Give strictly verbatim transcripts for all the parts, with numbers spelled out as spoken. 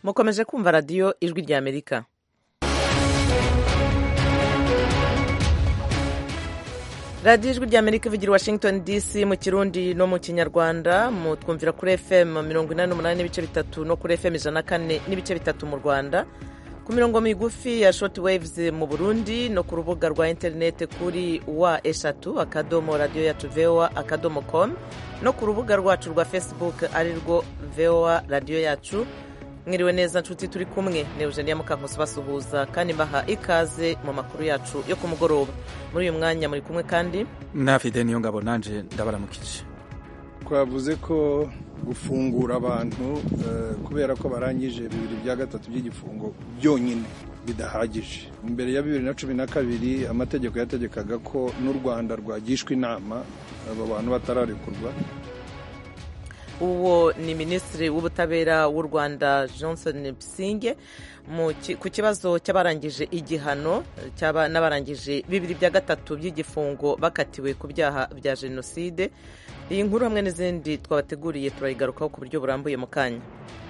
mukomeje kumva radiyo ijwi rya amerika. radiyo ijwi rya amerika ivugira washington dc mu kirundi no mu kinyarwanda, mutwumvira kuri fm mirongo inani n'umunani n'ibice bitatu no kuri fm ijana na kane n'ibice bitatu mu rwanda, ku mirongo migufi ya short waves mu burundi, no ku rubuga rwa interineti kuri wa eshatu akadomo radiyo yacu voa akadomo com, no ku rubuga rwacu rwa facebook ari rwo voa radiyo yacu. Mwiriwe neza nshuti, turi kumwe ne Eugenia Mukankusi basuhuza kandi mbaha ikaze mu makuru yacu yo ku mugoroba. Muri uyu mwanya muri kumwe kandi na Fide niyo ngabo nanje ndabaramukije. Twavuze ko gufungura abantu uh, kubera ko barangije bibiri bya gatatu by'igifungo byonyine bidahagije. Imbere ya bibiri na cumi na kabiri amategeko yategekaga ko n'u Rwanda rwagishwa inama abo bantu batararekurwa. Uwo ni Minisitiri w'Ubutabera w'u Rwanda Johnson Busingye ku kibazo cy'abarangije igihano n'abarangije bibiri bya gatatu by'igifungo bakatiwe ku byaha bya jenoside. Iyi nkuru hamwe n'izindi twabateguriye turayigarukaho ku buryo burambuye mu kanya.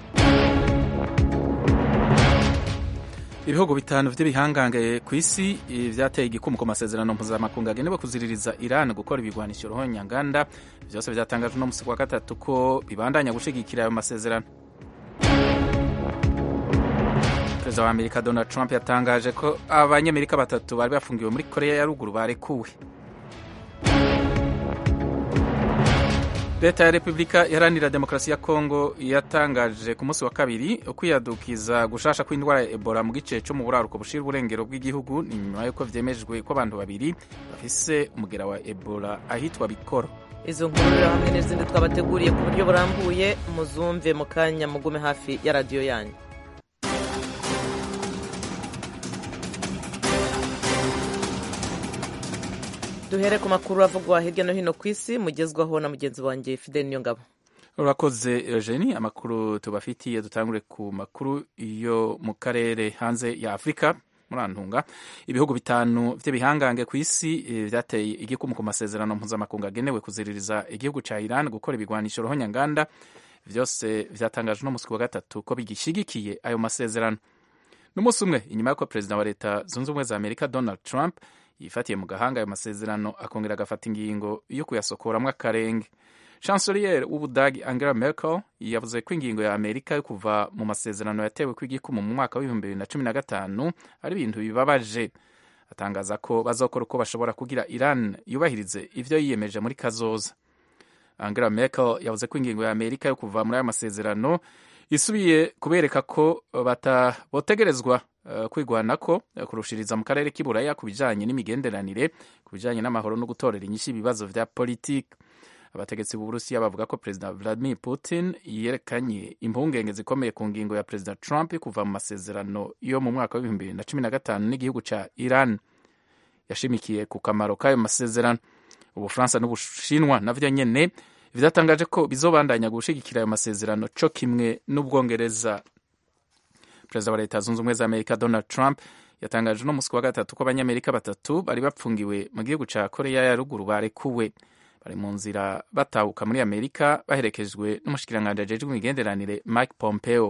Ibihugu bitanu vy'ibihangange ku isi vyateye igikumu ku masezerano mpuzamakungu agenewe kuziririza Iran gukora ibigwanisho ruhonyanganda. Vyose vyatangajwe no musi wa gatatu ko bibandanya gushigikira ayo masezerano. Perezida wa Amerika Donald Trump yatangaje ko abanyamerika batatu bari bafungiwe muri Korea ya ruguru barekuwe. Leta ya Repubulika Iharanira Demokarasi ya Kongo yatangaje ku munsi wa kabiri kwiyadukiza gushasha kw'indwara ya Ebola mu gice cyo mu buraruko bushira uburengero bw'igihugu, ni nyuma yuko vyemejwe ko abantu babiri bafise umugera wa Ebola ahitwa Bikoro. Izo nkuru hamwe n'izindi twabateguriye ku buryo burambuye muzumve mu kanya, mugume hafi ya radiyo yanyu. Duhere ku makuru avugwa hirya no hino ku isi mugezwaho na mugenzi wanjye Fidel Niyongabo. Urakoze Eugenie. Amakuru tubafitiye dutangure ku makuru yo mu karere hanze ya Afrika. Murantunga ibihugu bitanu vy'ibihangange ku isi vyateye igikumu ku masezerano mpuzamakungu agenewe kuziririza igihugu ca Iran gukora ibigwanisho ruhonyanganda. Vyose vyatangajwe no musi wa gatatu ko bigishigikiye ayo masezerano. N'umunsi umwe inyuma y'uko perezida wa leta zunze ubumwe za Amerika Donald Trump yifatiye mu gahanga ayo masezerano akongera agafata ingingo yo kuyasokoramwo akarenge. Chancelier w'Ubudagi Angela Merkel yavuze ko ingingo ya Amerika yo kuva mu masezerano yatewe kw'igikumu mu mwaka w'ibihumbi bibiri na cumi na gatanu ari ibintu bibabaje. Atangaza ko bazokora uko bashobora kugira Iran yubahirize ivyo yiyemeje muri kazoza. Angela Merkel yavuze ko ingingo ya Amerika yo kuva muri ayo masezerano isubiye kubereka ko batabotegerezwa uh, kwigwanako uh, kurushiriza mu karere k'iburaya ku bijanye n'imigenderanire, ku bijanye n'amahoro no gutorera inyishu ibibazo vya politiki. Abategetsi b'Uburusiya bavuga ko Perezida Vladimir Putin yerekanye impungenge zikomeye ku ngingo ya Perezida Trump kuva mu masezerano yo mu mwaka w'ibihumbi bibiri na cumi na gatanu n'igihugu ca Iran. Yashimikiye ku kamaro k'ayo masezerano. Ubufaransa n'Ubushinwa navyo nyene vyatangaje ko bizobandanya gushigikira ayo masezerano co kimwe n'Ubwongereza. Perezida wa Leta Zunze Ubumwe za Amerika Donald Trump yatangaje no musi wa gatatu ko abanyamerika batatu bari bapfungiwe mu gihugu ca Korea ya ruguru barekuwe. Bari mu nzira batahuka muri Amerika baherekejwe n'umushikiranganji ajejwe imigenderanire Mike Pompeo.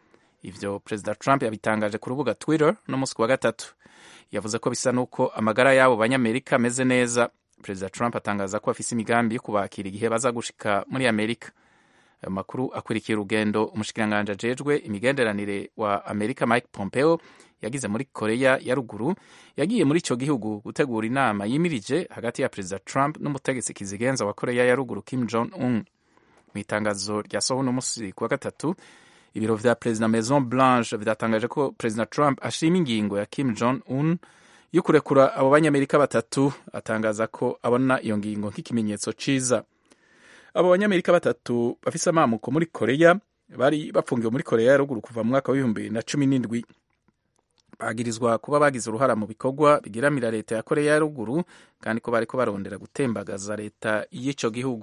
Ivyo Perezida Trump yabitangaje ku rubuga Twitter no musi wa gatatu. Yavuze ko bisa nuko amagara y'abo banyamerika ameze neza. Perezida Trump atangaza ko afise imigambi yo kubakira igihe baza gushika muri Amerika. Ayo makuru akurikiye urugendo umushikiranganji ajejwe imigenderanire wa Amerika Mike Pompeo yagize muri Korea ya ruguru. Yagiye muri ico gihugu gutegura inama yimirije hagati ya Perezida Trump n'umutegetsi kizigenza wa Korea ya ruguru Kim Jong Un. Mu itangazo ryasohowe no musi wa gatatu, ibiro vya Perezida Maison Blanche vyatangaje ko Perezida Trump ashima ingingo ya Kim Jong Un yo kurekura abo banyamerika batatu. Atangaza ko abona iyo ngingo nk'ikimenyetso ciza. Abo banyamerika batatu bafise amamuko muri Korea bari bafungiwe muri Korea ya ruguru kuva mu mwaka w'ibihumbi bibiri na cumi n'indwi. Bagirizwa kuba bagize uruhara mu bikorwa bigiramira leta ya Korea ya ruguru kandi ko bariko barondera gutembagaza leta y'ico gihugu.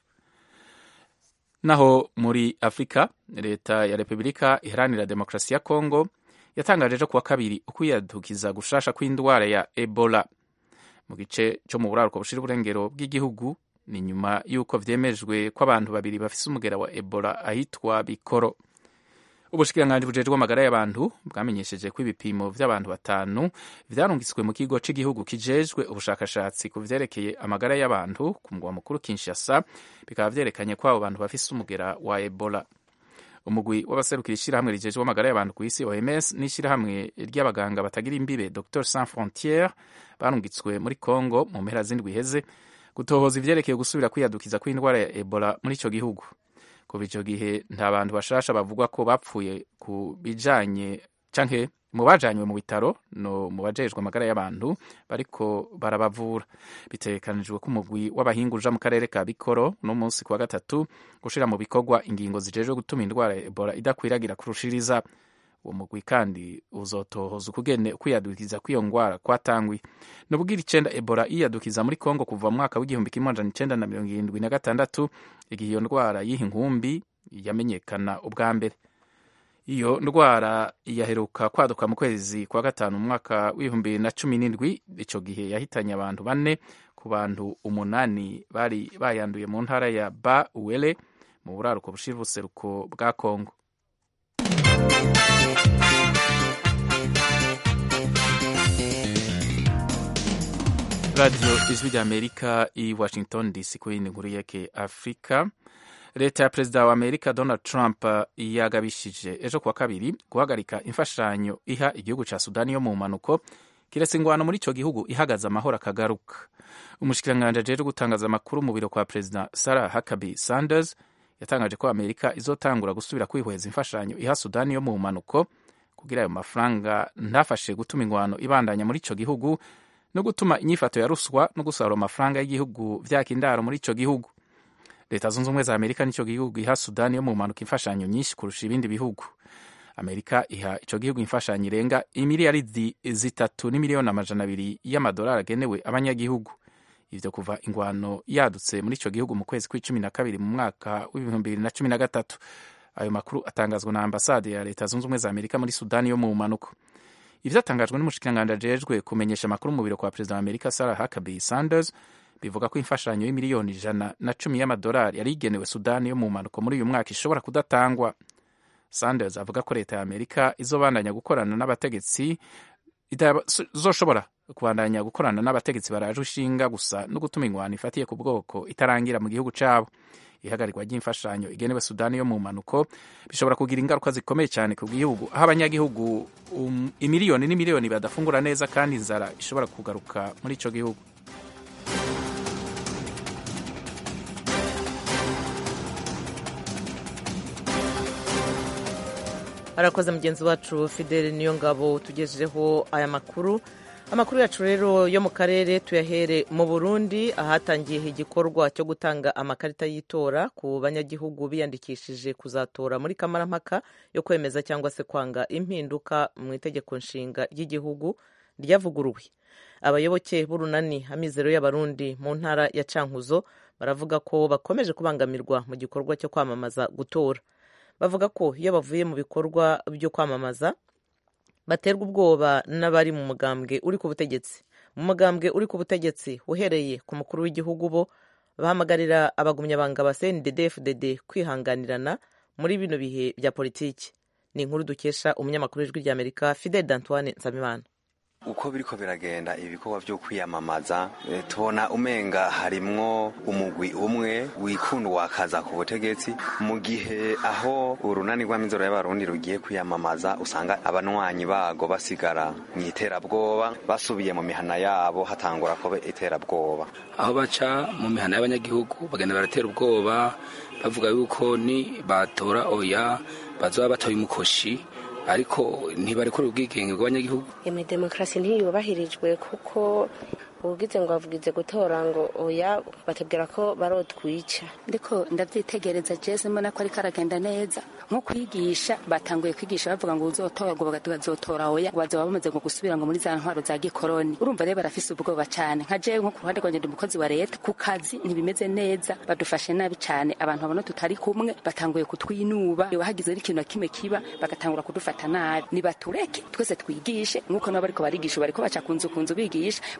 Naho muri Afrika, leta ya Repubulika Iharanira Demokarasi ya Kongo yatangaje ko kuwa kabiri ukwiyadukiza gushasha kw'indwara ya Ebola mu gice cyo mu buraruko bushira uburengero bw'igihugu, ni nyuma y'uko vyemejwe ko abantu babiri bafise umugera wa Ebola ahitwa Bikoro. ubushikiranganji bujejwe amagara y'abantu bwamenyesheje ko ibipimo vy'abantu batanu vyarungitswe mu kigo c'igihugu kijejwe ubushakashatsi ku vyerekeye amagara y'abantu ku mugwa mukuru Kinshasa bikaba vyerekanye ko abo bantu bafise umugera wa Ebola. Umugwi w'abaserukira ishirahamwe rijejwe amagara y'abantu ku isi O M S n'ishirahamwe ry'abaganga batagira imbibe Docteurs Sans Frontières barungitswe muri Congo mu mpera z'indwi iheze gutohoza ivyerekeye gusubira kwiyadukiza kw'indwara ya Ebola muri ico gihugu. Kuva ico gihe nta bantu bashasha bavugwa ko bapfuye ku bijanye canke mu bajanywe mu bitaro no mu bajejwe amagara y'abantu bariko barabavura. Bitegekanijwe ko umugwi w'abahinga uja mu karere ka Bikoro no munsi kwa gatatu gushira mu bikorwa ingingo zijejwe gutuma indwara ya Ebola idakwiragira kurushiriza. Uwo mugwi kandi uzotohoza ukugene kwiyadukiza kw'iyo ngwara kwatangwi. N'ubwira icenda Ebola iyadukiza muri Kongo kuva mu mwaka w'igihumbi kimwe amajana icenda na mirongo irindwi na gatandatu igihe iyo ndwara y'iyi nkumbi yamenyekana ubwa mbere. Iyo ndwara yaheruka kwaduka mu kwezi kwa gatanu mu mwaka w'ibihumbi bibiri na cumi n'indwi. Ico gihe yahitanye abantu bane ku bantu umunani bari bayanduye mu ntara ya Ba Uele mu buraruko bushira ubuseruko bwa Kongo. Radio Ijwi ry'Amerika i Washington D C kuri nkuru yake Afrika. Leta ya Perezida wa Amerika Donald Trump yagabishije ejo kuwa kabiri guhagarika imfashanyo iha igihugu ca Sudani yo mu manuko kiretse ingwano muri ico gihugu ihagaze amahoro akagaruka. Umushikiranganje ajeje gutangaza amakuru mu biro kwa Perezida Sarah Huckabee Sanders yatangaje ko Amerika izotangura gusubira kwihweza imfashanyo iha Sudani yo mu manuko kugira ayo mafaranga ntafashe gutuma ingwano ibandanya muri ico gihugu no gutuma inyifato ya ruswa no gusarura amafaranga y'igihugu vyakindaro muri ico gihugu. Leta zunze ubumwe za Amerika nico gihugu iha Sudani yo mu manuko imfashanyo nyinshi kurusha ibindi bihugu. Amerika iha ico gihugu imfashanyo irenga imiliyaridi zitatu n'imiliyoni amajana abiri y'amadolari agenewe abanyagihugu. Ivyo kuva ingwano yadutse muri ico gihugu mu kwezi kw'icumi na kabiri mu mwaka w'ibihumbi bibiri na cumi na gatatu. Ayo makuru atangazwa na ambasade ya Leta zunze ubumwe za Amerika muri Sudani yo mu manuko. Ivyo atangajwe n'umushikiranganje ajejwe kumenyesha amakuru mu biro kwa Perezida wa Amerika Sarah Huckabee Sanders bivuga ko imfashanyo y'imiliyoni ijana na cumi y'amadolari yari igenewe Sudani yo mu manuko muri uyu mwaka ishobora kudatangwa. Sanders avuga ko leta ya Amerika izobandanya gukorana n'abategetsi izoshobora kubandanya gukorana n'abategetsi baraje ushinga gusa no gutuma ingwano ifatiye ku bwoko itarangira mu gihugu cabo. Ihagarikwa ry'imfashanyo igenewe Sudani yo mu manuko bishobora kugira ingaruka zikomeye cyane ku gihugu aho abanyagihugu um, imiliyoni n'imiliyoni badafungura neza kandi inzara ishobora kugaruka muri ico gihugu. Arakoze mugenzi wacu Fidel Niyongabo tugejejeho aya makuru. Amakuru yacu rero yo mu karere tuyahere mu Burundi ahatangiye igikorwa cyo gutanga amakarita y'itora ku banyagihugu biyandikishije kuzatora muri kamarampaka yo kwemeza cyangwa se kwanga impinduka mu itegeko nshinga ry'igihugu ryavuguruwe. Abayoboke b'urunani Amizero y'Abarundi mu ntara ya Cankuzo baravuga ko bakomeje kubangamirwa mu gikorwa cyo kwamamaza gutora. Bavuga ko iyo bavuye mu bikorwa byo kwamamaza baterwa ubwoba n'abari mu mugambwe uri ku butegetsi. Mu mugambwe uri ku butegetsi uhereye ku mukuru w'igihugu bo bahamagarira abagumyabanga ba C N D D F D D kwihanganirana muri bino bihe bya politiki. Ni inkuru dukesha umunyamakuru w'Ijwi ry'Amerika Fidel Antoine Nsabimana. Uko biriko biragenda ibikorwa byo kwiyamamaza e, tubona umenga harimwo umugwi umwe wikunda wakaza ku butegetsi mu gihe aho urunani rw'Amizero y'Abarundi rugiye kwiyamamaza usanga abanwanyi bago basigara mu iterabwoba basubiye mu mihana yabo hatangura ko iterabwoba aho baca mu mihana y'abanyagihugu bagenda baratera ubwoba bavuga yuko ni batora oya bazoba batoye umukoshi ariko ntibarekora ubwigenge bw'abanyagihugu. Eme demokrasi ntiyubahirijwe kuko ugize ngo avugize gutora ngo oya batubwira ko barotwica. Ndiko ndavyitegereza Jesse mbona ko ari karagenda neza nko kwigisha batanguye kwigisha bavuga ngo uzotora ngo bagazotora oya bazoba bamaze ngo gusubira ngo muri za ntwaro za gikoroni. Urumva rero barafise ubwoba cyane nka je nko ku ruhande rwanje ndi umukozi wa leta ku kazi ntibimeze neza badufashe nabi cyane abantu babona tutari kumwe batanguye kutwinuba iyo hagize ikintu kimwe kiba bagatangura kudufata nabi. Nibatureke twese twigishe nkuko nabo bariko barigisha bariko baca kunzu kunzu bigisha nibaduha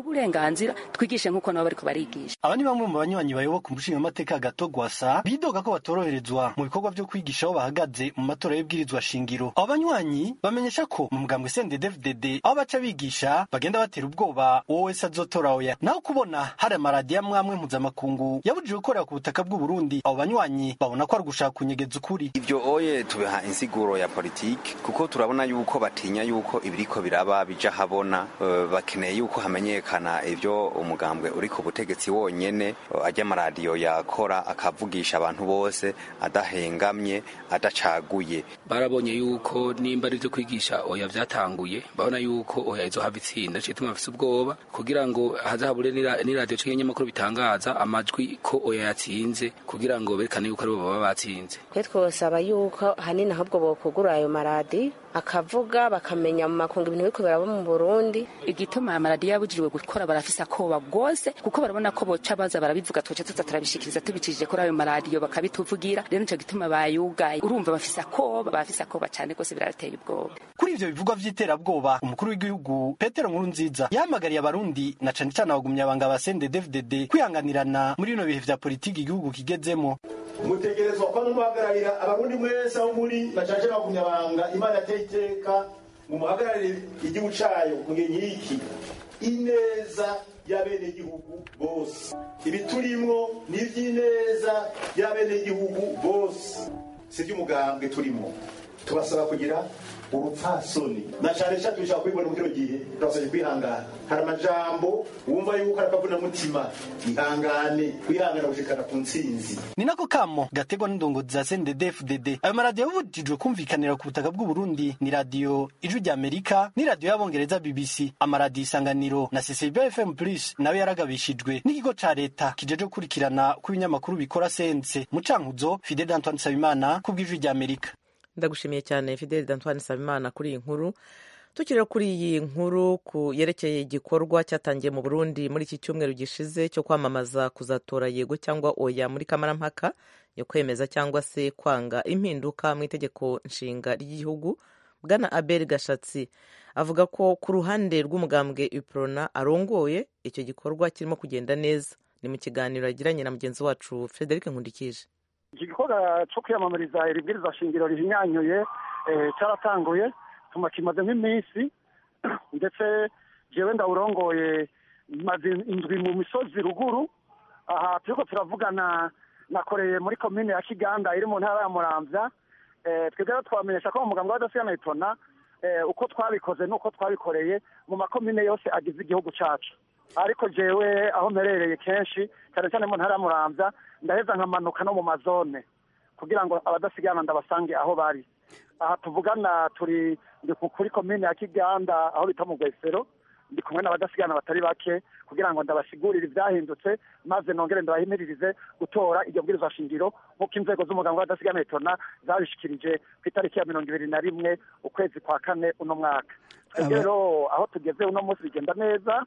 uburenganzira twigishe nk'uko nabo bariko barigisha. Aba ni bamwe mu banywanyi bayoboka umushingamateka Gato Gwasa bidoga ko batoroherezwa mu bikorwa vyo kwigisha aho bahagaze mu matora y'ibwirizwa shingiro. Abo banywanyi bamenyesha ko mu mugambwe C N D D F D D aho baca bigisha bagenda batera ubwoba uwo wese azotora oya. Naho kubona hari amaradiyo amwamwe mpuzamakungu yabujijwe gukorera ku butaka bw'u Burundi, abo banywanyi babona ko ari gushaka kunyegeza ukuri. Ivyo oye tubiha insiguro ya politiki kuko turabona yuko batinya yuko ibiriko biraba bija habona, uh, bakeneye yuko hamenyekana ivyo umugambwe uri ku butegetsi wonyene, uh, ajya amaradiyo yakora akavugisha abantu bose adahengamye adacaguye. Barabonye yuko nimba ari byo kwigisha oya vyatanguye, babona yuko oya izo hava itsinda cituma bafise ubwoba kugira ngo hazahabure ni radio canke nyamakuru bitangaza amajwi ko oya yatsinze kugira ngo berekane yuko aribo baba batsinze. Twe twosaba yuko hanini ahubwo bokugura ayo maradi akavuga bakamenya mu makungu ibintu biko biraba mu Burundi. Igituma amaradi yabujijwe gukora barafisa koba bwose kuko barabona ko boca baza barabivuga twaca tuza turabishikiriza tubicishije kuri ayo maradiyo bakabituvugira, rero nico gituma bayugaye. Urumva bafisa koba bafisa koba cyane gose birarateye ubwoba. Kuri ivyo bivugwa vy'iterabwoba umukuru w'igihugu Petero Nkurunziza yahamagariye abarundi na cane cane abagumya abanga ba C N D D F D D kwihanganirana muri bino bihe vya politiki igihugu kigezemo. Mutegerezwa kwa n'umuhagararira abarundi mwese aho muri bacaje bagumya abanga Imana yateka mu muhagararire igihugu cayo mugenyiki ineza y'abene igihugu bose. Ibiturimwo ni ivy'ineza y'abene igihugu bose, si vy'umugambwe turimo. Tubasaba kugira urupfasoni na cyane cyane dushaka kwibona mu kiro gihe turasabye kwihangana. Hari amajambo wumva yuko arakavuna mutima, ihangane kwihangana gushikana ku ntsinzi. Ni nako kamo gategwa n'indongozi za C N D D F D D. Ayo maradiyo yabujijwe kumvikanira ku butaka bw'u Burundi ni radio Ijwi ry'Amerika, ni radio y'Abongereza B B C, amaradiyo Isanganiro na C C B F M plus nawe yaragabishijwe n'ikigo ca leta kijeje gukurikirana ku binyamakuru bikora sense. Mu Cankuzo, Fidel Antoine Sabimana ku bw'Ijwi ry'Amerika. Ndagushimiye cyane Fidel Antoine Sabimana kuri iyi nkuru. Tukiri kuri iyi nkuru ku yerekeye igikorwa cyatangiye mu Burundi muri iki cyumweru gishize cyo kwamamaza kuzatora yego cyangwa oya muri kamarampaka yo kwemeza cyangwa se kwanga impinduka mu itegeko nshinga ry'igihugu. Bwana Abel Gashatsi avuga ko ku ruhande rw'umugambwe Uprona arongoye icyo gikorwa kirimo kugenda neza. Ni mu kiganiro yagiranye na mugenzi wacu Frederic Nkundikije. Iki gikorwa cyo kwiyamamariza ibibwiriza shingiro rihinyanyuye cyaratanguye tuma kimaze nk'iminsi, ndetse jewe ndawurongoye maze indwi mu misozi ruguru. Aha turiko turavugana nakoreye muri komine ya Kiganda iri mu ntara ya Muramvya. Twebwe twamenyesha ko umugambwe w'Adasigana Iprona uko twabikoze nuko twabikoreye mu makomine yose agize igihugu cacu. Ariko jewe aho mperereye kenshi cyane cyane mu ntara ya Muramvya ndaheza nkamanuka no mu mazone kugira ngo abadasigana ndabasange aho bari. Aha tuvugana turi ndi kuri komine ya Kiganda aho bita mu Gwesero, ndi kumwe n'abadasigana batari bake kugira ngo ndabasigurire ivyahindutse maze nongere ndabahimiririze gutora iryo bwirizwa shingiro nk'uko inzego z'umugambwe w'Adasigana Iprona zabishikirije ku itariki ya mirongo ibiri na rimwe ukwezi kwa kane uno mwaka. Rero aho tugeze uno munsi bigenda neza.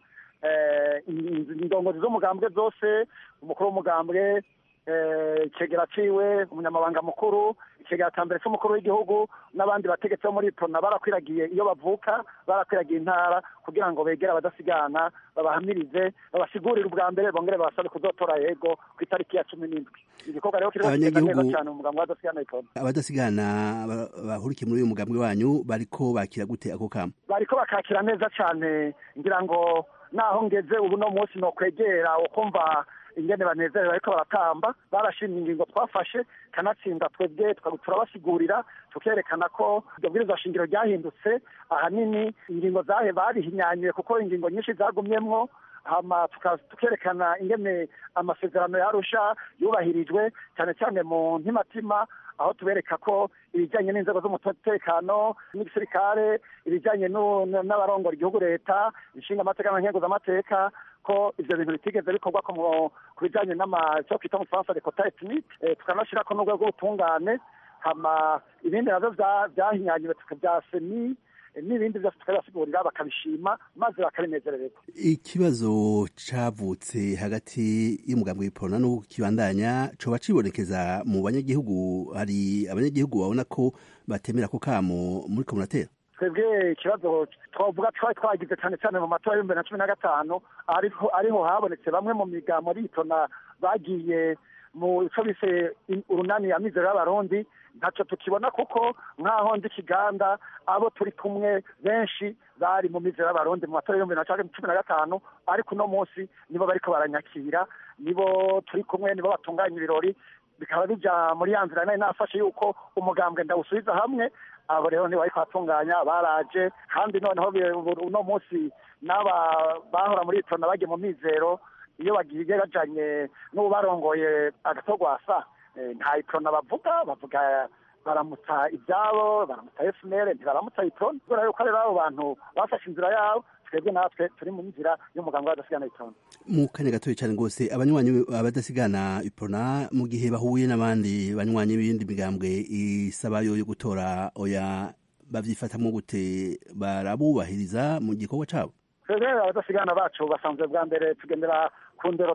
Indongozi z'umugambwe zose, umukuru w'umugambwe, ikegera ciwe, umunyamabanga mukuru, ikegera ca mbere c'umukuru w'igihugu n'abandi bategetsi bo muri Iprona barakwiragiye iyo bavuka, barakwiragiye intara kugira ngo begere abadasigana babahamirize, babasigurire ubwa mbere bongere babasabe kuzotora yego ku itariki ya cumi n'indwi. Igikorwa rero kiriko kigenda neza cyane mu mugambwe w'Adasigana Iprona. Abadasigana bahurikiye muri uyu mugambwe wanyu bariko bakira gute ako kamo? Bariko bakakira neza cyane, ngira ngo naho ngeze ubu no munsi no kwegera ukumva ingene banezerewe ariko baratamba. Barashimye ingingo twafashe kanatsinda twebwe turabasigurira tukerekana ko iryo bwirizwa shingiro ryahindutse. Ahanini ingingo zahe barihinyanyuye kuko ingingo nyinshi zagumyemwo, hama tukerekana ingene amasezerano yarusha yubahirijwe cyane cyane mu ntimatima, aho tubereka ko ibijyanye n'inzego z'umutekano n'igisirikare, ibijyanye n'abarongora igihugu leta, inshinga amateka na nkenguza amateka, ko ivyo bintu bitigeze bikorwa ku bijyanye n'amacyo kwita mu Faransa de quota ethnique. Tukanashira ko n'urwego rw'ubutungane, hama ibindi navyo vyahinyanyuwe tukavya seni n'ibindi byose tukabasigurira bakabishima maze bakanezererwa. Ikibazo cavutse hagati y'umugambwe w'Iprona no kibandanya coba cibonekeza mu banyagihugu. Hari abanyagihugu babona ko batemera ko kamo muri komunatera. twebwe ikibazo twavuga twari twagize cyane cyane mu matora y'ibihumbi bibiri na cumi na gatanu ariho ariho habonetse bamwe mu migambo ritona bagiye mu ico bise urunani ya mizero y'abarundi ntacyo tukibona kuko nk'aho ndi kiganda abo turi kumwe benshi bari mu mizero y'abarundi mu matora y'ibihumbi bibiri na cumi na gatanu ariko uno munsi nibo bariko baranyakira nibo turi kumwe nibo batunganya ibirori bikaba bija muri ya nzira nayo nafashe yuko umugambwe ndawusubiza hamwe abo rero ntiwari kwatunganya baraje kandi noneho uno munsi n'aba bahora muri itona bagiye mu mizero iyo bagiye bajanye n'ubarongoye agatogwasa nta itona bavuga bavuga baramutsa ibyabo baramutsa F N L ntibaramutsa itona kubera yuko rero abo bantu bafashe inzira yabo twebwe natwe turi mu nzira y'umuganga w'abadasigana itona mu kanya gatoya cyane rwose abanywanyi abadasigana ipona mu gihe bahuye n'abandi banywanyi b'indi migambwe isaba yo gutora oya bavyifatamwo gute barabubahiriza mu gikorwa cabo twebwe abadasigana bacu basanzwe bwa mbere tugendera ku ndero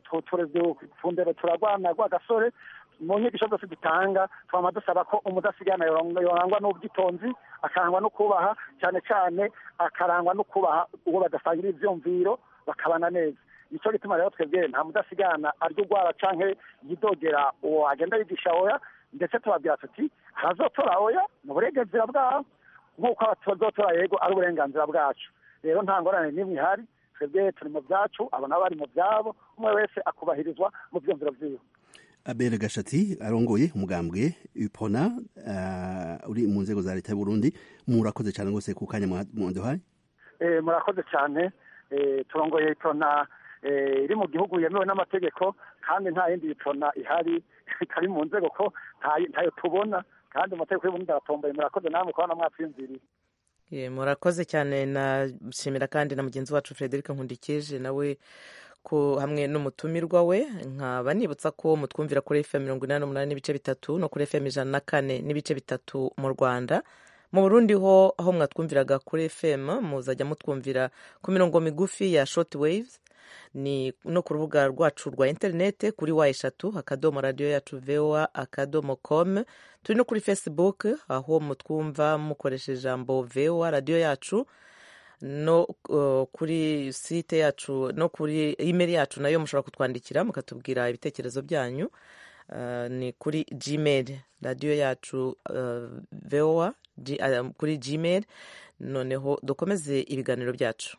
ku ndero turagwana rw'agasore mu nyigisho zose dutanga twama dusaba ko umudasigana yorangwa n'ubwitonzi akarangwa no kubaha cyane cyane akarangwa no kubaha uwo badasangira ivyumviro bakabana neza nico gituma rero twebwe nta mudasigana arya urwara canke yidogera uwo agenda yigisha oya ndetse tubabwira tuti harazotora oya ni uburenganzira bwabo nk'uko abazotora yego ari uburenganzira bwacu rero nta ngorane n'imwe ihari twebwe turi mu byacu abo nabo bari mu byabo umwe wese akubahirizwa mu vyumviro vyiwe. Abel Gashatsi arongoye umugambwe Upona uh, uri mu nzego za leta y'u Burundi murakoze cyane rwose ku kanya mwanduhaye. Eh murakoze cyane eh turongoye Upona eh iri mu gihugu yemewe n'amategeko kandi nta yindi Upona ihari kari mu nzego ko ntayo tubona kandi amategeko y'Uburundi aratomboye murakoze namwe kubana mwatsinziriye. Eh murakoze cyane na shimira kandi na mugenzi wacu Frederic Nkundikije nawe ko hamwe n'umutumirwa we nkaba nibutsa ko mutwumvira kuri F M mirongo inani n'umunani n'ibice bitatu no kuri F M ijana na kane n'ibice bitatu mu Rwanda. Mu Burundi ho aho mwatwumviraga kuri F M muzajya mutwumvira ku mirongo migufi ya short waves ni no ku rubuga rwacu rwa interinete kuri wa eshatu akadomo radio yacu voa akadomo com. Turi no kuri Facebook aho mutwumva mukoresheje ijambo voa radio yacu no uh, kuri site yacu no kuri email yacu nayo mushobora kutwandikira mukatubwira ibitekerezo byanyu uh, ni kuri Gmail radio yacu uh, voa G, uh, kuri Gmail. Noneho dukomeze ibiganiro byacu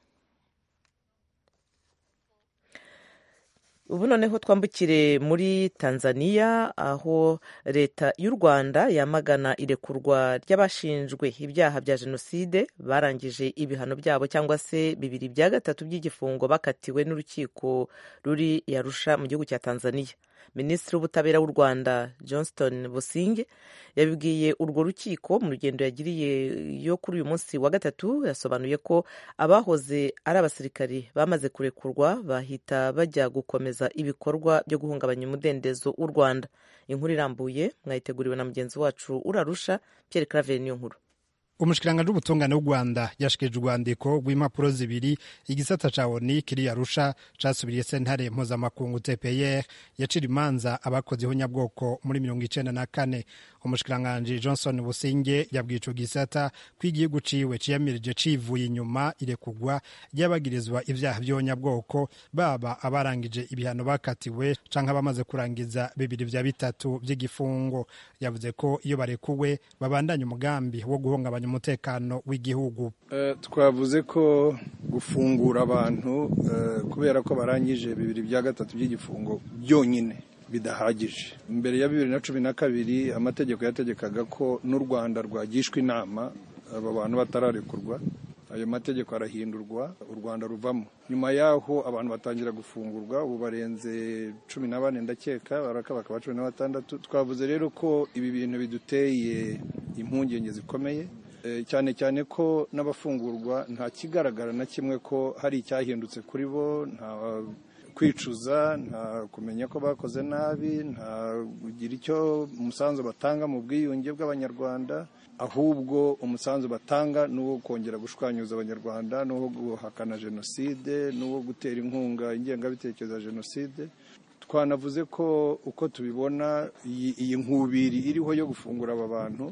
ubu noneho twambukire muri Tanzania aho leta y'u Rwanda yamagana irekurwa ry'abashinjwe ibyaha bya jenoside barangije ibihano byabo cyangwa se bibiri bya gatatu by'igifungo bakatiwe n'urukiko ruri Arusha mu gihugu cya Tanzania. Minisitiri w'ubutabera w'u Rwanda Johnston Businge yabibwiye urwo rukiko mu rugendo yagiriye yo kuri uyu munsi wa gatatu. Yasobanuye ko abahoze ari abasirikari bamaze kurekurwa bahita bajya gukomeza ibikorwa byo guhungabanya umudendezo w'u Rwanda. Inkuru irambuye mwayiteguriwe na mugenzi wacu urarusha Pierre Claver niyo nkuru. Umushikiranganje w'ubutungane w'u Rwanda yashikije urwandiko rw'impapuro zibiri igisata ca O N U kiri Arusha casubiriye sentare mpuzamakungu T P R yacira imanza abakoze ihonyabwoko muri mirongo icenda na kane. Umushikiranganje Johnson Businge yabwiye ico gisata kwigiye guciwe ciyamirije civuye inyuma irekugwa ry'abagirizwa ivyaha by'ihonyabwoko baba abarangije ibihano bakatiwe canke abamaze kurangiza bibiri vya bitatu by'igifungo. Yavuze ko iyo barekuwe babandanya umugambi wo guhungabanya umutekano w'igihugu. Uh, twavuze ko gufungura abantu uh, kubera ko barangije bibiri bya gatatu by'igifungo byonyine bidahagije. Mbere ya bibiri na cumi na kabiri amategeko yategekaga ko n'u Rwanda rwagishwa inama aba bantu batararekurwa. Ayo mategeko arahindurwa u Rwanda ruvamo. Nyuma yaho abantu batangira gufungurwa ubu barenze cumi na bane ndakeka barakabaka cumi na batandatu. Twavuze rero ko ibi bintu biduteye impungenge zikomeye cyane cyane ko n'abafungurwa nta kigaragara na kimwe ko hari icyahindutse kuri bo, nta kwicuza, nta kumenya ko bakoze nabi, nta kugira icyo umusanzu batanga mu bwiyunge bw'abanyarwanda, ahubwo umusanzu batanga n'uwo kongera gushwanyuza abanyarwanda, n'uwo guhakana jenoside, n'uwo gutera inkunga ingengabitekerezo ya jenoside. Twanavuze ko uko tubibona iyi nkubiri iriho yo gufungura aba bantu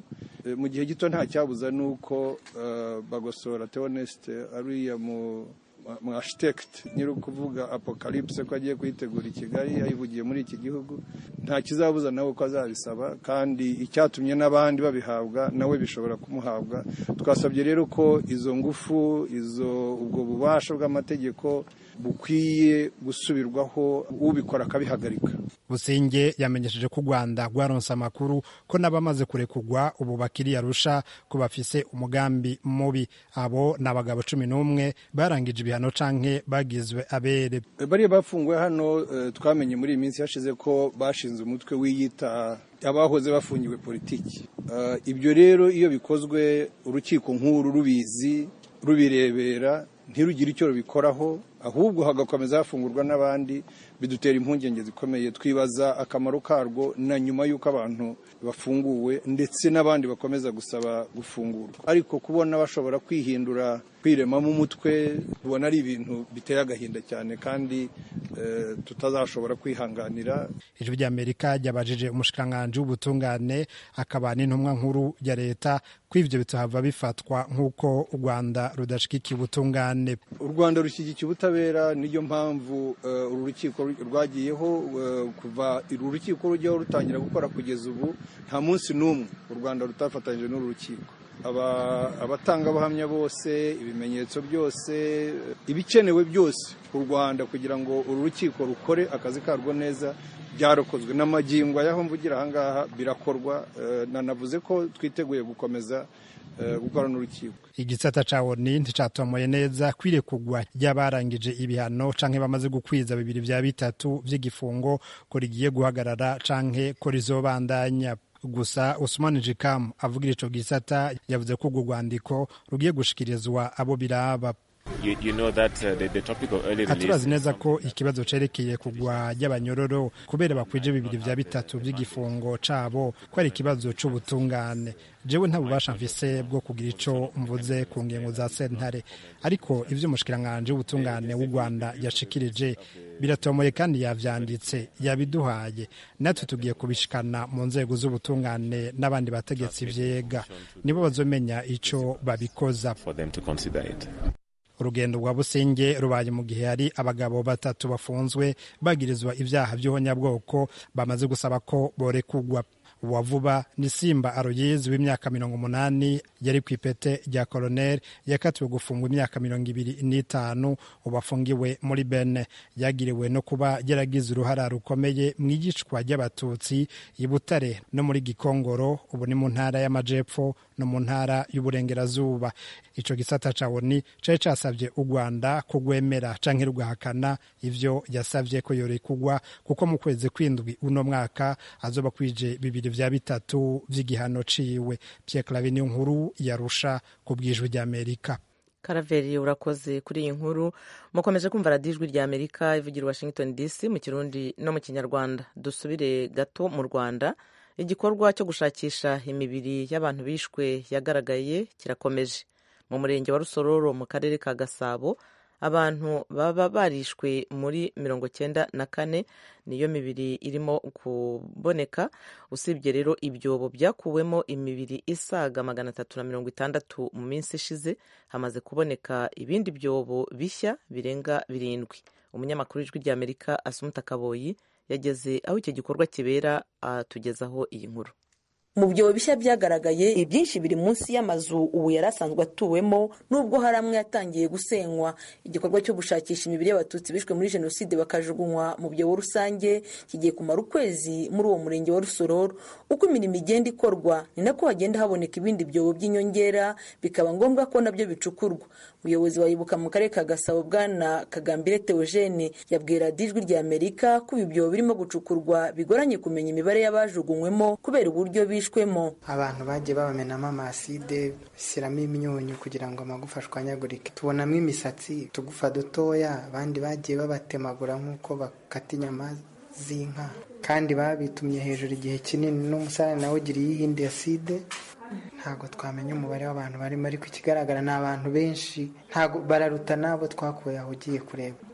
mu gihe gito nta cyabuza nuko Bagosora Theoneste ariya mu mu architect nyiri kuvuga apocalypse ko agiye kuyitegura i Kigali ayivugiye muri iki gihugu, nta kizabuza nawe ko azabisaba, kandi icyatumye n'abandi babihabwa nawe bishobora kumuhabwa. Twasabye rero ko izo ngufu, izo ubwo bubasha bw'amategeko bukwiye gusubirwaho, ubikora akabihagarika. Busingye yamenyesheje ko u Rwanda rwaronse amakuru ko n'abamaze kurekugwa ubu bakiri Arusha ko bafise umugambi mubi. Abo n'abagabo cumi n'umwe barangije ibihano canke bagizwe abere. Bari bafunguwe hano, uh, twamenye muri iyi minsi yashize ko bashinze umutwe wiyita abahoze bafungiwe politiki. Uh, ibyo rero iyo bikozwe urukiko nkuru rubizi rubirebera ntirugire icyo rubikoraho, ahubwo hagakomeza hafungurwa n'abandi, bidutera impungenge zikomeye. Twibaza akamaro karwo na nyuma y'uko abantu bafunguwe ndetse n'abandi bakomeza gusaba gufungurwa. Ariko kubona bashobora kwihindura, kwiremamo umutwe, tubona ari ibintu biteye agahinda cyane kandi e, tutazashobora kwihanganira. Ijwi ry'Amerika ryabajije umushikiranganji w'ubutungane akaba n'intumwa nkuru ya leta ko ivyo bitohava bifatwa nk'uko u Rwanda rudashigikiye ubutungane. U Rwanda rushyigikiye ubutabera, niyo mpamvu uru uh, rukiko rwagiyeho uh, kuva uru rukiko rujyaho rutangira gukora kugeza ubu nta munsi n'umwe u Rwanda rutafatanyije n'uru rukiko. Abatangabuhamya bose, ibimenyetso byose, ibikenewe byose u Rwanda kugira ngo uru rukiko rukore akazi karwo neza byarakozwe. N'amagingo yaho mvugira ahangaha birakorwa. Uh, nanavuze ko twiteguye gukomeza uh, gukora n'urukiko. Igisata ca O N U nticatomoye neza kwirekugwa ry'abarangije ibihano canke bamaze gukwiza bibiri vya bitatu vy'igifungo ko rigiye guhagarara canke ko rizobandanya. Gusa Usman Jikam avugira ico gisata yavuze ko urwo rwandiko rugiye gushikirizwa abo biraba. You, you know that, uh, the, the topic of early release. Aturazi neza ko ikibazo cerekeye kugwa ry'abanyororo kubera bakwije bibiri vya bitatu vy'igifungo cabo ko ari ikibazo c'ubutungane. Jewe nta bubasha mfise bwo kugira ico mvuze ku ngingo za sentare, ariko ivyo umushikiranganje w'ubutungane w'u Rwanda yashikirije biratomoye kandi yavyanditse yabiduhaye, natwe tugiye kubishikana mu nzego z'ubutungane n'abandi bategetsi vyega, nibo bazomenya ico babikoza. For them to consider it. Urugendo rwa Busingye rubaye mu gihe hari abagabo batatu bafunzwe bagirizwa ivyaha vy'ihonyabwoko bamaze gusaba ko borekugwa. Uwavuba ni Simba Aroyezi w'imyaka mirongo umunani yari kw'ipete rya colonel, yakatiwe gufungwa imyaka mirongo ibiri n'itanu, ubafungiwe muri Bene. Yagiriwe no kuba yaragize uruhara rukomeye mu igicwa ry'abatutsi i Butare no muri Gikongoro, ubu ni mu ntara y'Amajepfo no mu ntara y'Uburengerazuba. Ico gisata ca O N U cari casavye u Rwanda kugwemera canke rugahakana ivyo yasavye ko yorekugwa, kuko mu kwezi kw'indwi uno mwaka azoba kwije bibiri vya bitatu vy'igihano ciwe. Pierre Claver nkuru yarusha ku bw'ijwi ry'Amerika. Karaveri urakoze kuri iyi nkuru. Mukomeje kumva radiyo ijwi ry'Amerika ivugira Washington D C mu Kirundi no mu Kinyarwanda. Dusubire gato mu Rwanda. Igikorwa cyo gushakisha imibiri y'abantu bishwe yagaragaye kirakomeje. Mu murenge wa Rusororo mu karere ka Gasabo, abantu baba barishwe muri mirongo cyenda na kane niyo mibiri irimo kuboneka. Usibye rero ibyobo byakuwemo imibiri isaga magana atatu na mirongo itandatu mu minsi ishize, hamaze kuboneka ibindi byobo bishya birenga birindwi. Umunyamakuru w'ijwi ry'Amerika Asumuta Kaboyi yageze aho icyo gikorwa kibera, atugezaho iyi nkuru. Mu byobo bishya byagaragaye, ibyinshi biri munsi y'amazu ubu yari asanzwe atuwemo, nubwo hari amwe yatangiye gusenywa. Igikorwa cyo gushakisha imibiri y'abatutsi bishwe muri jenoside bakajugunywa mu byobo rusange kigiye kumara ukwezi muri uwo murenge wa Rusororo. Uko imirimo igenda ikorwa ni nako hagenda haboneka ibindi byobo by'inyongera, bikaba ngombwa ko nabyo bicukurwa. Umuyobozi wa Ibuka mu karere ka Gasabo Bwana Kagambire Theogene yabwira Ijwi ry'Amerika ko ibi byobo birimo gucukurwa bigoranye kumenya imibare y'abajugunywemo kubera uburyo bishwemo. Abantu bagiye babamenamo amaside, bashyiramo imyunyu kugira ngo amagufa ashwanyagurike. Tubonamo imisatsi, tugufa dutoya, abandi bagiye babatemagura nk'uko bakata inyama z'inka, kandi babitumye hejuru igihe kinini. N'umusarani nawe ugiriye iyindi aside. Ntago twamenya umubare w'abantu barimo, ariko ikigaragara ni abantu benshi, ntago bararuta nabo twakuye aho ugiye kureba.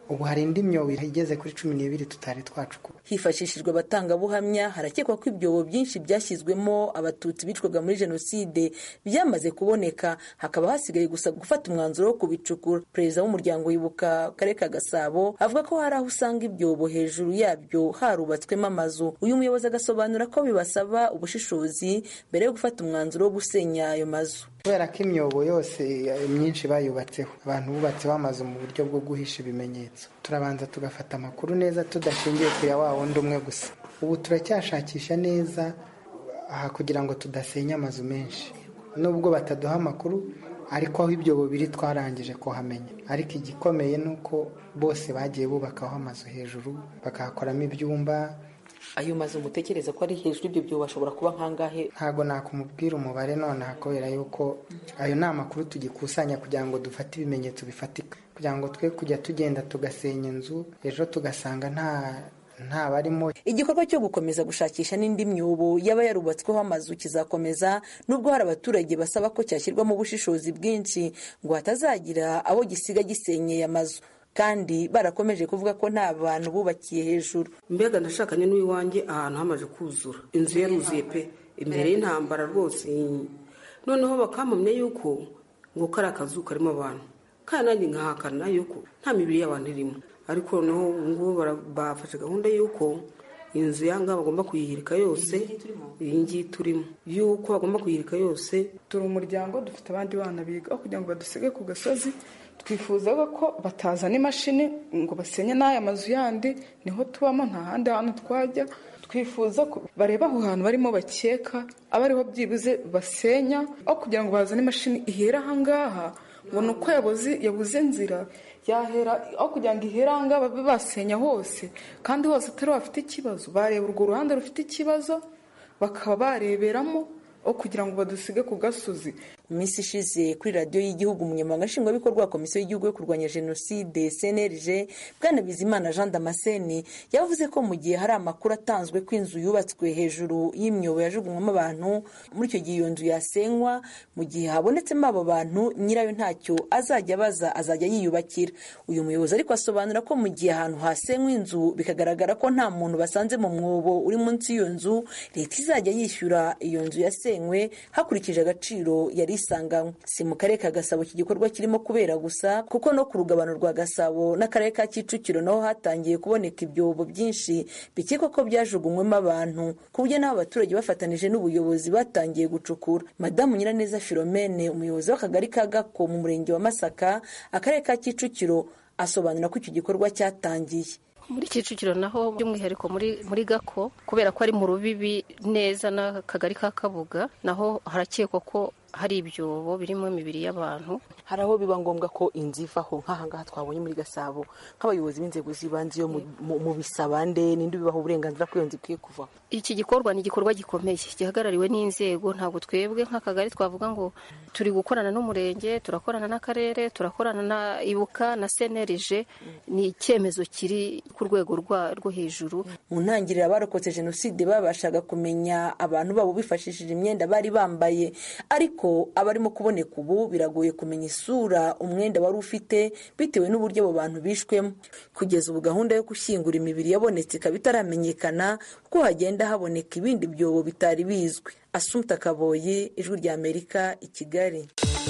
ubu hari indi myobo igeze kuri cumi n'ibiri tutari twacukura. Hifashishijwe abatangabuhamya harakekwa ko ibyobo byinshi byashyizwemo abatutsi bicwaga muri jenoside byamaze kuboneka, hakaba hasigaye gusa gufata umwanzuro wo kubicukura. Perezida w'umuryango Ibuka Karere ka Gasabo avuga ko hari aho usanga ibyobo hejuru yabyo harubatswemo amazu. Uyu muyobozi agasobanura ko bibasaba ubushishozi mbere yo gufata umwanzuro wo gusenya ayo mazu, kubera ko imyobo yose myinshi bayubatseho abantu bubatseho amazu mu buryo bwo guhisha ibimenyetso. Turabanza tugafata amakuru neza tudashingiye ku ya wa wundi umwe gusa. Ubu turacyashakisha neza aha kugira ngo tudasenya amazu menshi, nubwo bataduha amakuru ariko aho ibyobo biri twarangije kuhamenya. Ariko igikomeye ni uko bose bagiye bubakaho amazu hejuru bakahakoramo ibyumba. Ayo mazu mutekereza ko ari hejuru ibyo byo bashobora kuba nkangahe? Ntago nakumubwira umubare none kubera yuko ayo ni amakuru tugikusanya kugira ngo dufate ibimenyetso bifatika, kugira ngo twe kujya tugenda tugasenya inzu ejo tugasanga nta nta barimo. Igikorwa cyo gukomeza gushakisha n'indi myobo yaba yarubatsweho amazu kizakomeza, nubwo hari abaturage basaba ko cyashyirwamo ubushishozi bwinshi ngo hatazagira abo gisiga gisenyeye amazu, kandi barakomeje kuvuga ko nta bantu bubakiye hejuru. Mbega ndashakanye n'uwanjye ahantu hamaze kuzura, inzu yaruzuye pe imbere y'intambara rwose, noneho bakampamya yuko ngo kari akazu karimo abantu, kandi nanjye nkahakana yuko nta mibiri y'abantu irimo. Ariko noneho ngubu bafashe gahunda yuko inzu yanga bagomba kuyihirika yose, iyi ngiyi turimo yuko bagomba kuyihirika yose. Turi umuryango dufite abandi bana biga, aho kugira ngo badusige ku gasozi twifuzaga ko batazana imashini ngo basenye n'aya mazu yandi niho tubamo, nta handi hantu twajya. Twifuza ko bareba aho hantu barimo bakeka aba ariho byibuze basenya, aho kugira ngo bazane imashini ihera ahangaha ngo ni uko yabuze yabuze inzira yahera, aho kugira ngo ihera ahangaha babe basenya hose, kandi hose atari bafite ikibazo. Bareba urwo ruhande rufite ikibazo bakaba bareberamo aho kugira ngo badusige ku gasozi. Mu minsi ishize kuri radiyo y'igihugu umunyamabanga nshingwabikorwa wa komisiyo y'igihugu yo kurwanya jenoside C N L G Bwana Bizimana Jean Damascene yavuze ko mu gihe hari amakuru atanzwe ko inzu yubatswe hejuru y'imyobo yajugunywamo abantu, muri icyo gihe iyo nzu yasenywa. Mu gihe habonetsemo abo bantu nyirayo ntacyo azajya abaza, azajya yiyubakira. Uyu muyobozi ariko asobanura ko mu gihe ahantu hasenywa inzu bikagaragara ko nta muntu basanze mu mwobo uri munsi y'iyo nzu, leta izajya yishyura iyo nzu yasenywe hakurikije agaciro yari isanganywe. Si mu karere ka Gasabo iki gikorwa kirimo kubera gusa, kuko no ku rugabano rwa Gasabo n'akarere ka Kicukiro naho hatangiye kuboneka ibyobo byinshi bikekwa ko byajugunywemo abantu, ku buryo n'abo abaturage bafatanije n'ubuyobozi batangiye gucukura. Madamu Nyiraneza Philomene, umuyobozi w'akagari ka Gako mu murenge wa Masaka, akarere ka Kicukiro, asobanura ko icyo gikorwa cyatangiye. Muri Kicukiro naho by'umwihariko muri muri Gako, kubera ko ari mu rubibi neza n'akagari ka Kabuga, naho harakekwa ko hari ibyobo birimo imibiri y'abantu. Hari aho biba ngombwa ko inzu ivaho, nk'ahangaha twabonye muri Gasabo, nk'abayobozi b'inzego z'ibanze yo mu bisabande n'indi bibaho uburenganzira ko iyo nzu ikwiye kuvaho. Iki gikorwa ni igikorwa gikomeye gihagarariwe n'inzego, ntabwo twebwe nk'akagari twavuga ngo turi gukorana n'umurenge, turakorana n'akarere, turakorana na Ibuka na C N L G. Ni icyemezo kiri ku rwego rwo hejuru. Mu ntangiriro abarokotse jenoside babashaga kumenya abantu babo bifashishije imyenda bari bambaye, ariko abarimo kuboneka ubu biragoye kumenya isura umwenda wari ufite bitewe n'uburyo abo bantu bishwemo. Kugeza ubu gahunda yo gushyingura imibiri yabonetse ikaba itaramenyekana, kuko hagenda haboneka ibindi byobo bitari bizwi. Assumpta Kaboyi, Ijwi rya Amerika, i Kigali.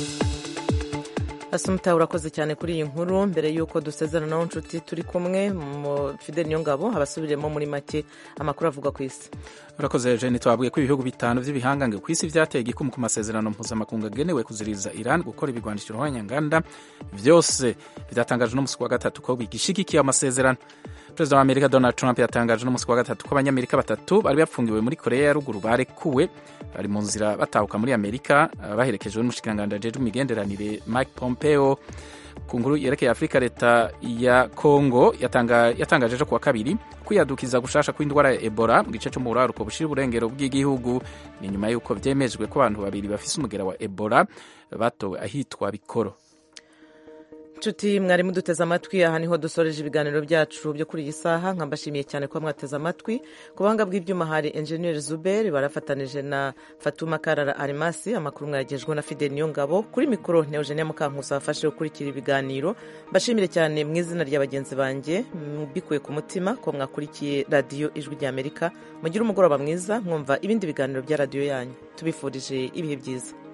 Assumpta, urakoze cyane kuri iyi nkuru. Mbere y'uko dusezerana naho nshuti turi kumwe mu Fidel Nyongabo abasubiremo muri make amakuru avuga ku isi. Urakoze Jeanne, twabwiye ko ibihugu bitanu by'ibihangange ku isi byateye igikumu ku masezerano mpuzamakungu agenewe kuziriza Iran gukora ibigwanisho ruhonyanganda, byose byatangaje no musi wa gatatu ko bigishigikiye amasezerano. Perezida wa Amerika Donald Trump yatangaje no musi wa gatatu ko abanyamerika batatu bari bapfungiwe muri Korea ya ruguru barekuwe, bari mu nzira batahuka muri Amerika, baherekejwe n'umushikiranganji ajejwe imigenderanire Mike Pompeo. Ku nkuru yerekeye Afurika, leta ya Kongo yatanga, yatangaje ejo kuwa kabiri kwiyadukiza gushasha kw'indwara ya Ebola mu gice cyo mu buraruko bushira uburengero bw'igihugu. Ni nyuma y'uko byemejwe ko abantu babiri bafise umugera wa Ebola batowe ahitwa Bikoro. nshuti mwari muduteze amatwi, aha niho dusoreje ibiganiro byacu byo kuri iyi saha. nkambashimiye cyane kuba mwateze amatwi. ku buhanga bw'ibyuma hari enjeniyeri Zuberi barafatanije na Fatuma Karara Arimasi. amakuru mwagejwe na Fidel Niyongabo. kuri mikoro ni Eugenia Mukankusi wafashe gukurikira ibiganiro. mbashimire cyane mu izina rya bagenzi banjye mbikuye ku mutima ko mwakurikiye radiyo Ijwi ry'Amerika. mugire umugoroba mwiza mwumva ibindi biganiro bya radiyo yanyu. tubifurije ibihe byiza.